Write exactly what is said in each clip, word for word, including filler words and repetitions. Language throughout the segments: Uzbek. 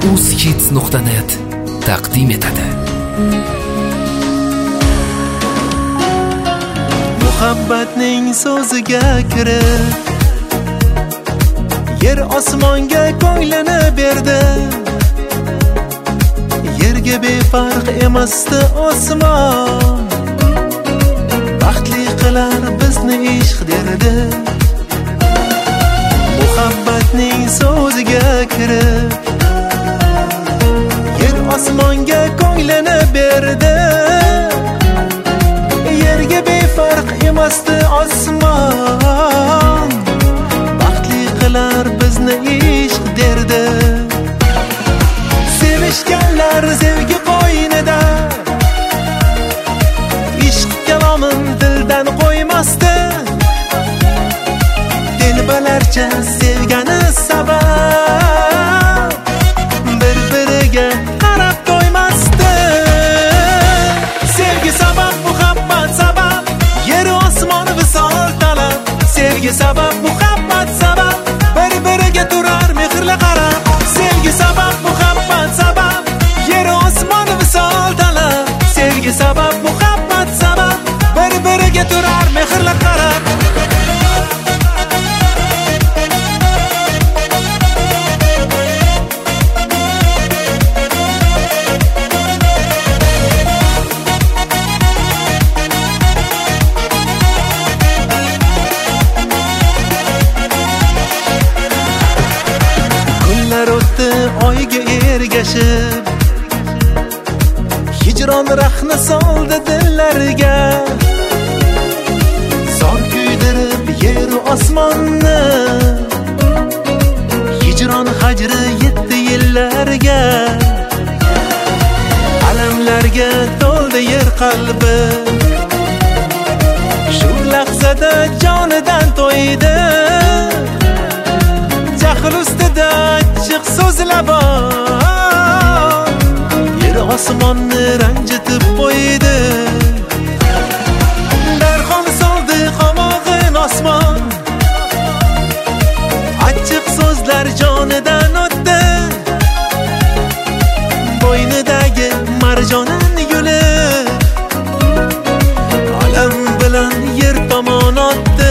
uzhits nuqta net taqdim etadi. Muhabbatning so'ziga kirib yer osmonga ko'nglini berdi. Yerga befarq emasdi osmon, baxtli qilar bizni ishq derdi. Muhabbatning so'ziga kirib yer osmonga ko'nglini berdi. Yerga befarq emasdi osmon, baxtli qilar bizni ishq derdi. Sevishganlar sevgi qo'ynida ishq kalomin dildan qo'ymasdi. Dilbalarcha sevgani sabab bir-biriga qarab to'ymasdi. Sevgi sabab, muhabbat sabab, yer osmon visol talab. Sevgi sabab, muhabbat sabab, bir-biriga turar mehrli qarab. Sevgi sabab, muhabbat sabab, yer osmon visol talab. Sevgi sabab, muhabbat sabab, bir-biriga turar mehrli qarab. Oyga ergashib hijron rahna soldi dillarga. Zor kuydirib yer osmonni, hijron hajri yetti yillarga. Alamlarga to'ldi yer qalbi, shu lahzada jonidan to'ydi. Jahl ustida achchiq so'zlab yer osmonni ranjitib qo'ydi. Darhol soldi qamog'in osmon, achchiq so'zlar jonidan o'tdi. Bo'ynidagi marjonan guli alam bilan yer tomon otdi.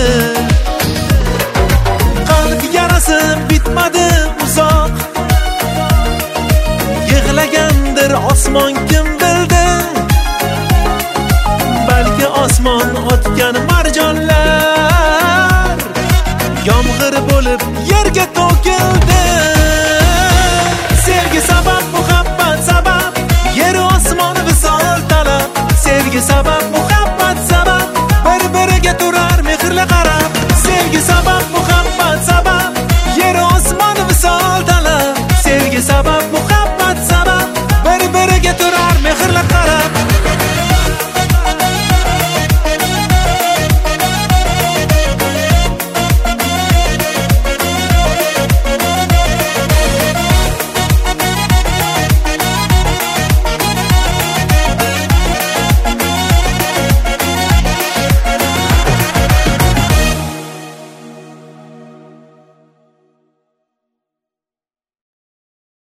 Qalb yarasi bitmadi uzoq, yig'lagandir osmon kim bildi. Balki osmon otgan marjonlar yomg'ir bo'lib yerga to'kildi. Sevgi sabab, muhabbat sabab, yer osmon visol talab. Sevgi sabab